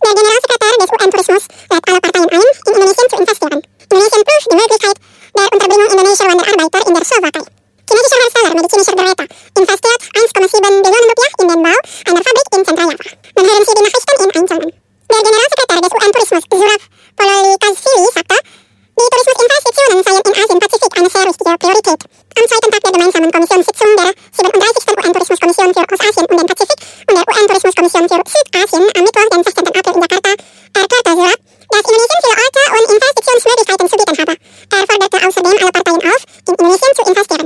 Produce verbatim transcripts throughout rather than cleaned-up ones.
Der Generalsekretär des U N-Tourismus lädt alle Parteien ein, in Indonesien zu investieren. Indonesien prüft die Möglichkeit der Unterbringung indonesischer Wanderarbeiter in der Slowakei. Chinesischer Hersteller medizinischer Geräte investiert eins Komma sieben Billionen Rupiah in den Bau einer Fabrik in Zentraljava. Nun hören Sie die Nachrichten im Einzelnen. Der Generalsekretär des U N-Tourismus, Zurab Pololikashvili, sagte, die Tourismusinvestitionen seien in Asien-Pazifik eine sehr wichtige Priorität. Am zweiten Tag der gemeinsamen Kommissionssitzung der siebenunddreißigsten U N-Tourismuskommission für Ostasien und den Pazifik und der U N-Tourismuskommission für Südasien am Mittwoch, den sechzehnten April in Jakarta, erklärte Zurab, dass Indonesien viele Orte und Investitionsmöglichkeiten zu bieten habe. Er forderte außerdem alle Parteien auf, in Indonesien zu investieren.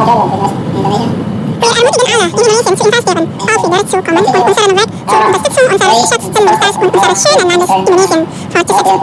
Wir ermutigen alle, in Indonesien zu investieren, auf wieder zu kommen und unseren Weg zur Unterstützung unseres geschätzten Ministers und unseres schönen Landes Indonesien fortzusetzen.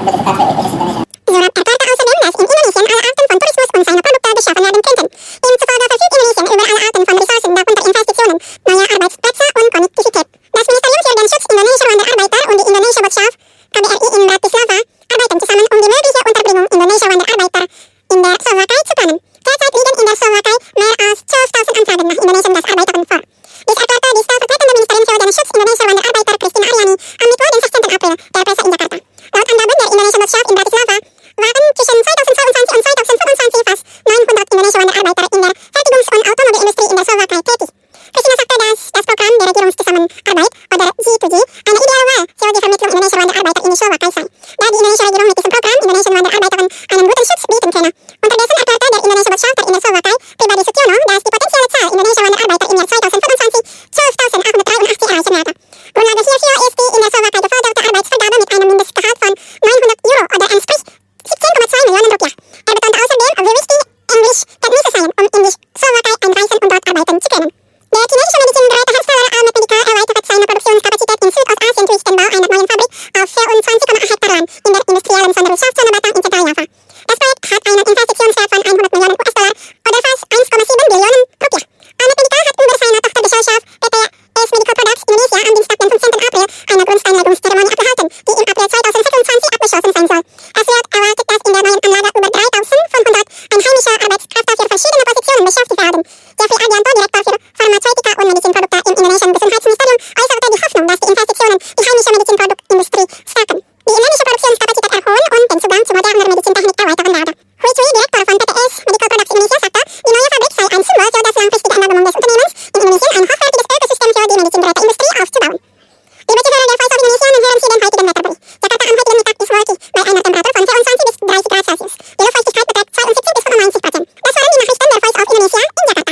Zurab erklärte außerdem, dass in Indonesien alle Arten von Tourismus und seine Produkte geschaffen werden könnten. Ihm zufolge verfügt Indonesien über alle Arten von Ressourcen, darunter Investitionen, neue Arbeitsplätze und Konnektivität. Das Ministerium für den Schutz indonesischer Wanderarbeiter und die indonesische Botschaft K B R I in Bratislava arbeiten zusammen, um die mögliche Unterbringung indonesischer Wanderarbeiter in der Slowakei zu planen. Derzeit liegen in der Slowakei mehr als zwölftausend Anfragen nach Indonesien, das Arbeitern vor. Dies erklärte die stellvertretende Ministerin für den Schutz indonesischer Wanderarbeiter Christine Ariani am Mittwoch, den sechzehnten April, der Presse in Jakarta. Laut Angaben der indonesischen Botschaft in Bratislava waren zwischen zweitausendzweiundzwanzig und zweitausendfünfundzwanzig fast neunhundert indonesische Wanderarbeiter in der Fertigungs- und Automobilindustrie in der Slowakei tätig. Christina sagte, dass das Programm der Regierungszusammenarbeit oder G zwei G eine ideale Wahl für die Vermittlung indonesischer Wanderarbeiter in die Slowakei sei, da die indonesische Regierung mit diesem Programm indonesischen Wanderarbeitern einen guten Schutz bieten könne. Unterdessen erklärte der indonesische Botschafter in der Slowakei, Pribadi Sutyono, dass die potenzielle Zahl indonesischer Wanderarbeiter im Jahr zweitausendfünfundzwanzig zwölftausendachthundertdreiundachtzig erreichen werde. Grundlage hierfür ist die in der Slowakei geförderte Arbeitsvergabe mit einem Mindestgehalt von neunhundert Euro oder entspricht siebzehn Komma zwei Millionen Rupiah. Er betonte außerdem, wie wichtig Englischkenntnisse seien, um in die Slowakei einreisen und dort arbeiten zu können. Der chinesische Medizingerätehersteller Almed Medica erweitert seine Produktionskapazität in Südostasien durch den Bau einer neuen Fabrik auf vierundzwanzig Komma acht Hektar Land in der industriellen Sonderwirtschaftszone Batam in Zentraljava. Das Projekt hat einen Investitionswert von hundert Millionen U S-Dollar oder fast eins Komma sieben Billionen Rupiah. Almed Medica hat über seine Tochtergesellschaft B T S Medical Products Indonesia am Dienstag, den fünfzehnten April, eine Grundsteinlegungszeremonie abgehalten, die im April zweitausendsechsundzwanzig abgeschlossen sein soll. Es wird erwartet, dass in der neuen Anlage über dreitausendfünfhundert einheimische Arbeitskräfte für verschiedene Positionen beschäftigt werden. Jeffrey Ardianto, Direktor für Pharmazeutika und Medizinprodukte im indonesischen Gesundheitsministerium, äußerte die Hoffnung, dass die Investitionen die heimische Medizinproduktindustrie stärken, die inländische Produktionskapazität erhöhen und den Zugang zu moderner Medizintechnik erweitern werde. Hui Cui, Direktor von B T S Medical Products Indonesia, sagte, die neue Fabrik sei ein Symbol für das langfristige Engagement des Unternehmens, in Indonesien ein hochwertiges Ökosystem für die Medizingeräteindustrie aufzubauen. Liebe Zuhörer der Voice of Indonesia, nun hören Sie den heutigen Wetterbericht. Jakarta am heutigen Mittag ist wolkig, bei einer Temperatur von vierundzwanzig bis dreißig Grad Celsius. Die Luftfeuchtigkeit beträgt zweiundsiebzig bis fünfundneunzig Prozent. Das waren die Nachrichten der Voice of Indonesia in Jakarta.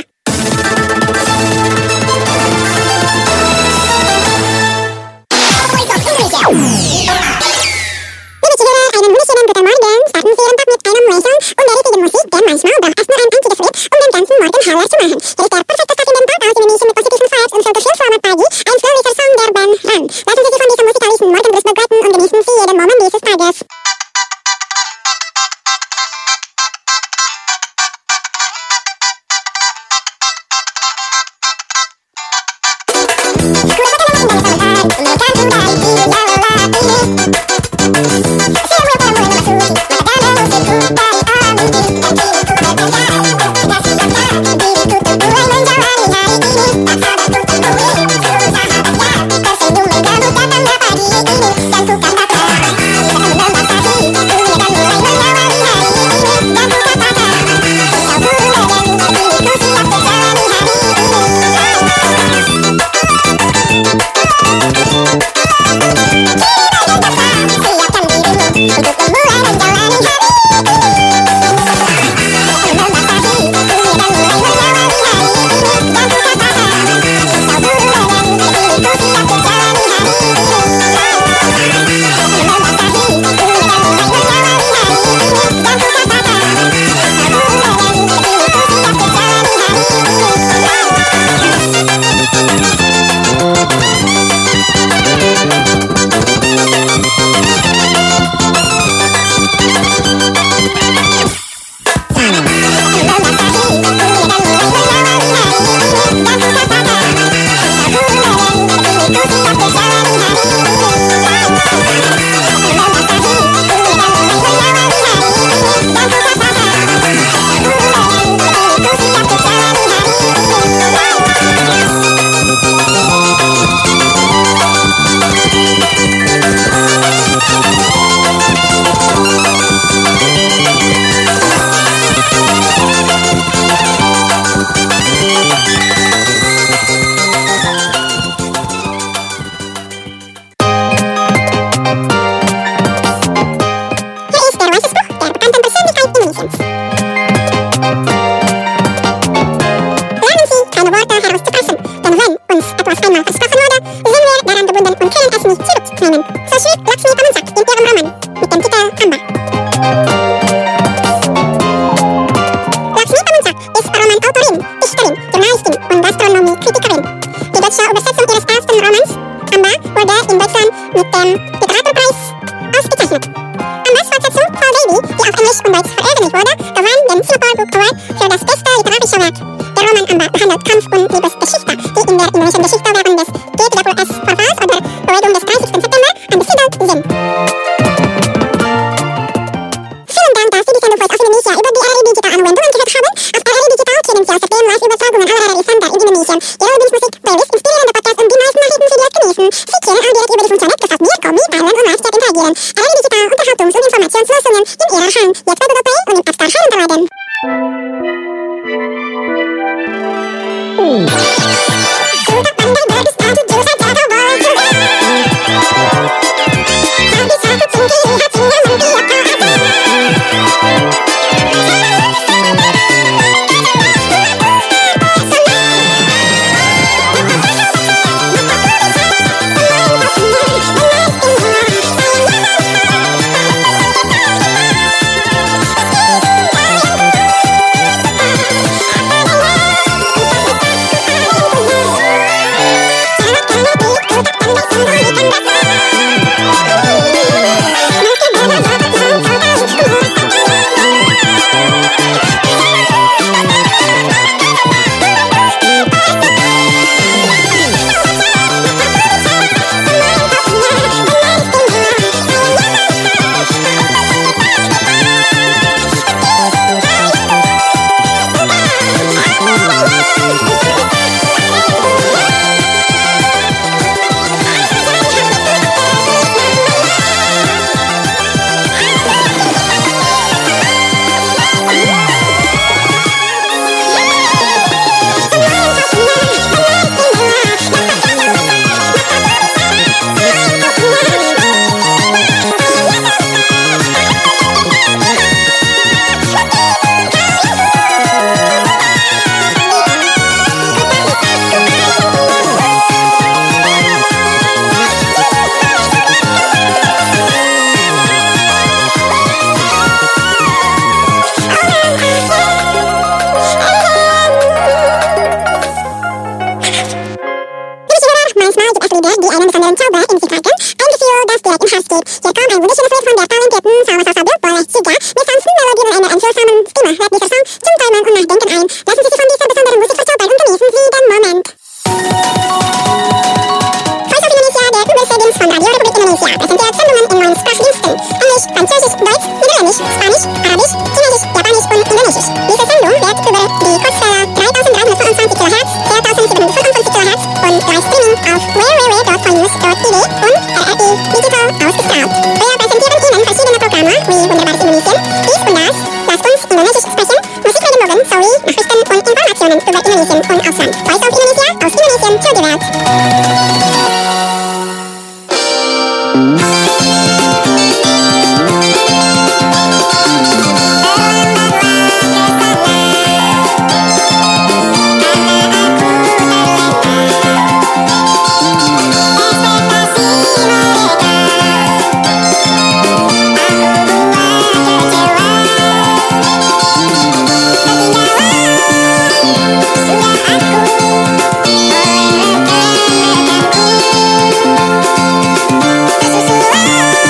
Voice of Indonesia. Sri Laksmi Pamuntsak in film Roman with the title Amba. Laksmi Pamuntsak is a Roman Autorin, Dichterin, Journalistin und Gastronomie-Kritikerin. Die deutsche Übersetzung ihres ersten Romans, Amba, wurde in Deutschland mit dem Literaturpreis ausgezeichnet. Ambas Fortsetzung Fall Baby, die auf Englisch und Deutsch veröffentlicht wurde, gewann den Singapore Book Award für das beste literarische Werk. Der Roman Amba behandelt Kampf- und Liebesgeschichte, die in der indonesischen Geschichte während des G W S-Verfalls oder Bewegung des dreißigsten September angesiedelt sind. Vielen Dank, dass Sie die Sendung Voice of Indonesia über die R R I Digital Anwendungen gehört haben. Auf R R I Digital kennen Sie außerdem Live-Übertragungen aller R R I-Sender in Indonesien, Ihre Lieblingsmusik, Playlist, inspirierende Podcasts und die neuesten Nachrichten für die genießen. Sie kennen auch direkt über die Funktion Netgefasst mir, kommen, teilen und live-chat interagieren. R R I Digital Unterhaltungs- und Informationslösungen in Ihrer Hand. Jetzt bei Google Play und im App Store herunterladen. Sudah aku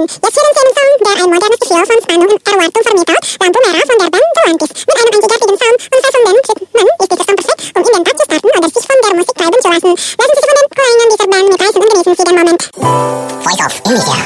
Jetzt hören Sie einen Song, der ein modernes Gefühl von Spannung und Erwartung vermittelt. Lampu Merah von der Band Volantis. Mit einem einzigartigen Sound und fassenden Rhythmen ist dieser Song perfekt, um in den Tag zu starten oder sich von der Musik treiben zu lassen. Lassen Sie sich von den Klängen dieser Band mitreißen und genießen Sie den Moment. Voice of Indonesia.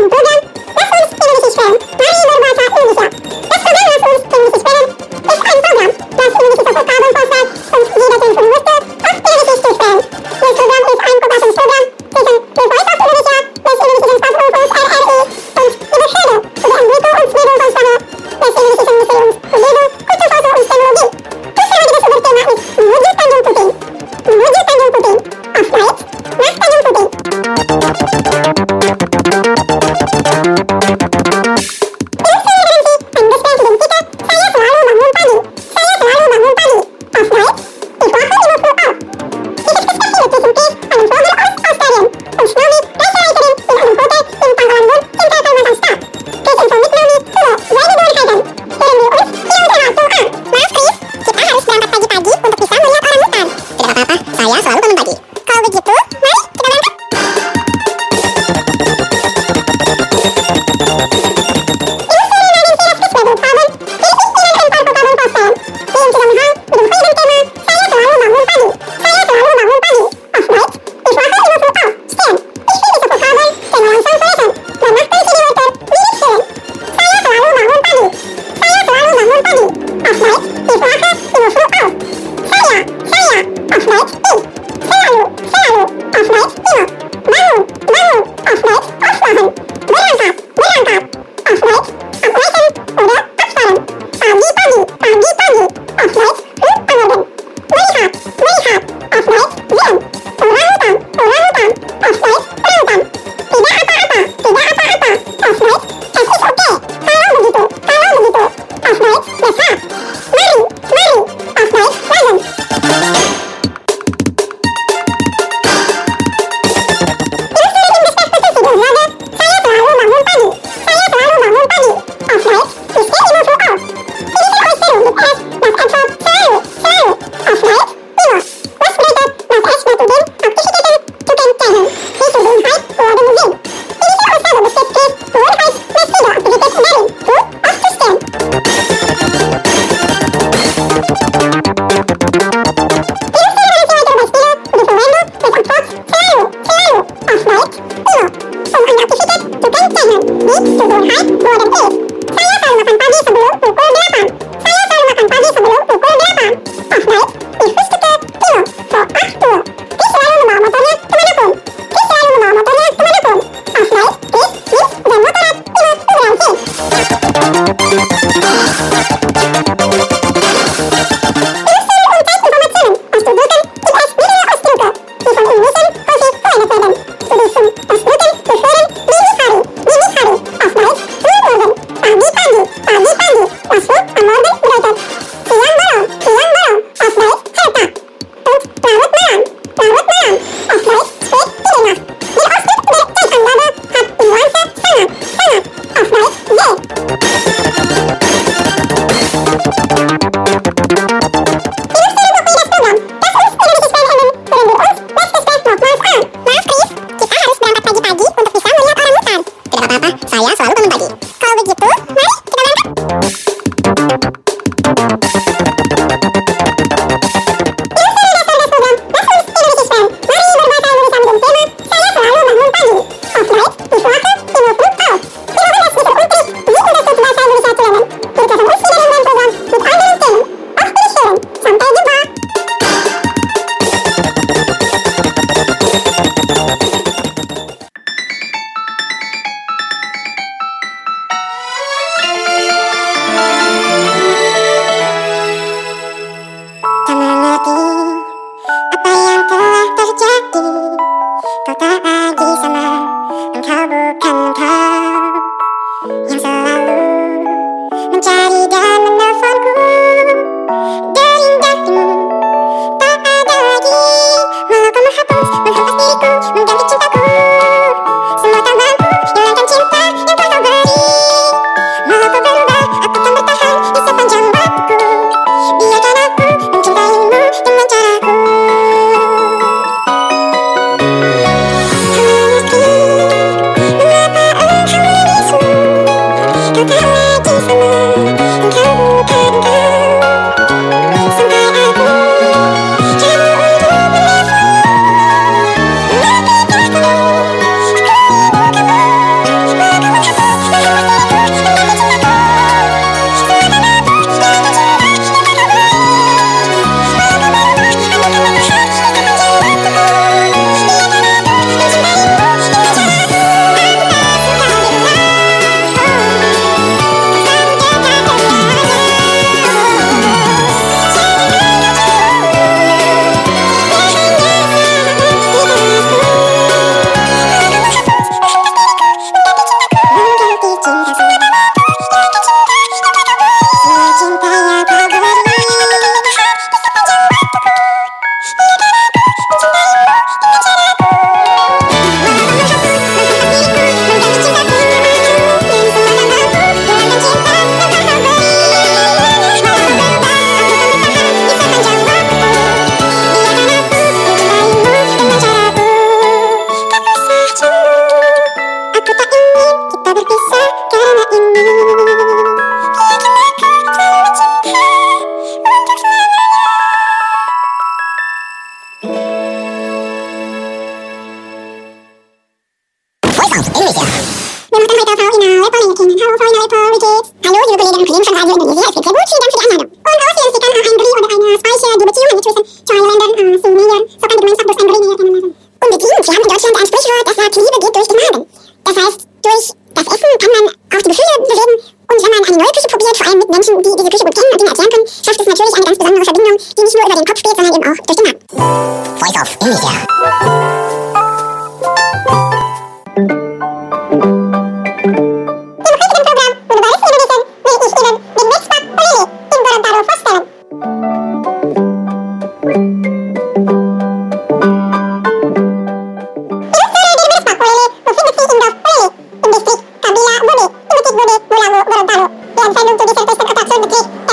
Mari berbahasa Indonesia. Das Programm langsung Indonesia sprechen. Ist einfach to go high more than this. Saya selalu makan pagi sebelum pukul delapan. Saya selalu makan pagi sebelum pukul delapan. Of night, ich frühstücke immer vor acht Uhr. Chris selalu membawa motornya kemanapun. Chris selalu membawa motornya kemanapun. Of night, Chris lift zijn motorrad immer überall hin.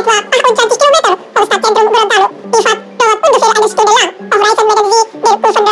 Etwa achtundzwanzig Kilometer vor Stadt Zentrum Gorontalo. Die Fahrt dauert ungefähr eine Stunde lang. Auf Reisen werden Sie der U fünf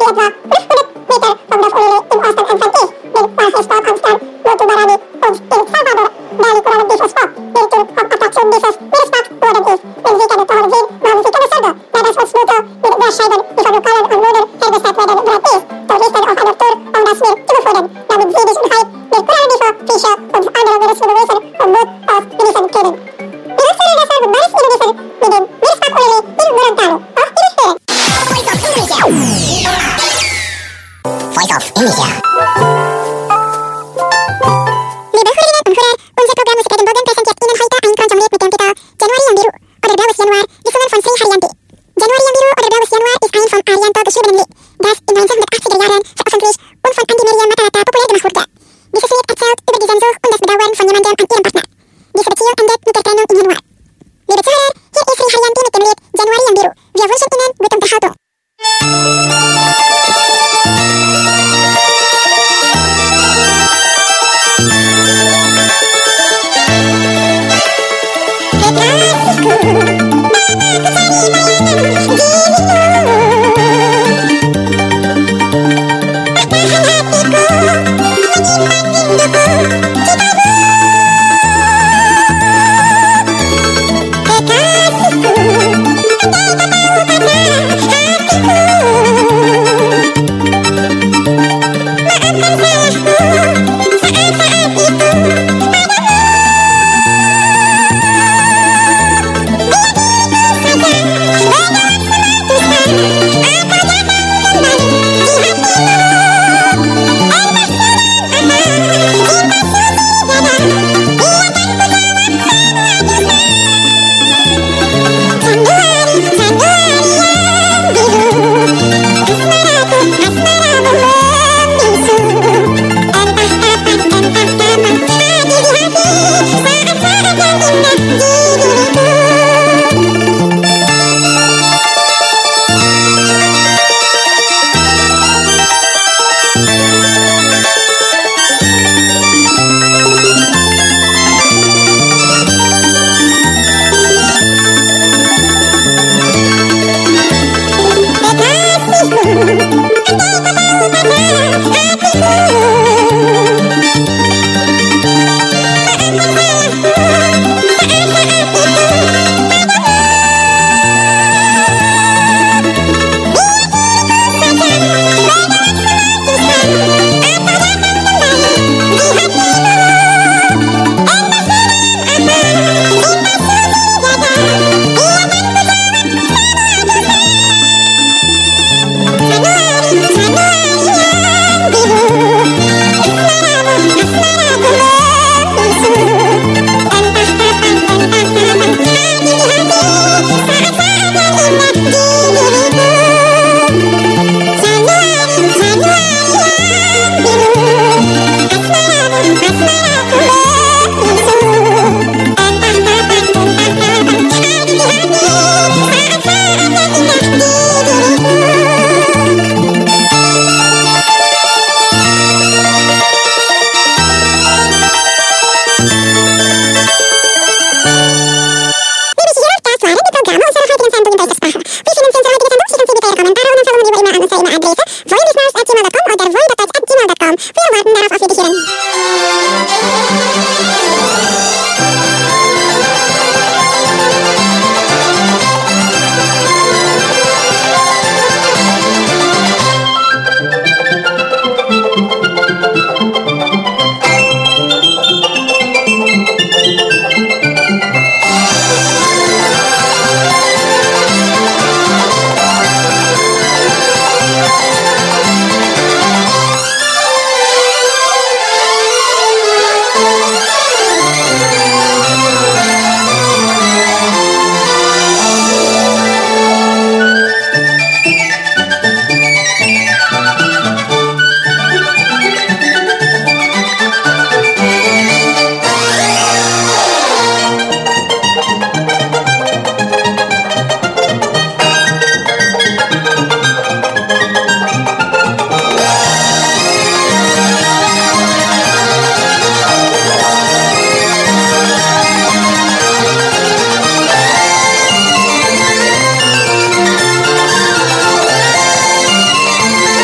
etwa fünfhundert Meter von das Unile im Osten entfernt ist, den Walfischsport am Strand Motubarani und in Salvador, Bali kurang di Spot, yaitu Hauptattraktion dieses Meeresparks worden ist. Wenn Sie keine Tore sehen, machen Sie keine Sorge, da das Holzmotor mit Glasscheiben, die von lokalen Anwohnern hergestellt werden, bereit ist. Touristen auf einer Tour, um das Meer zu befolgen, damit Sie die Schönheit der Korallenriffe, Fische und andere Meereswesen vom Boot aus genießen können. Benutzen Sie deshalb Maris Indonesien mit dem Meerespark Unile in Gorontalo. Auf Wiedersehen! Voice of Indonesia! Voice of Indonesia! Liebe Hörerinnen und Hörer, unser Programm Musik Regenbogen präsentiert Ihnen heute ein Konsumiert mit dem Titel Januari yang Biru oder Blaues Januar, gesungen von Sri Haryanti. Januari yang Biru oder Blaues Januar ist ein von Arianto geschriebenes Lied, das in neunzehnhundertachtziger Jahren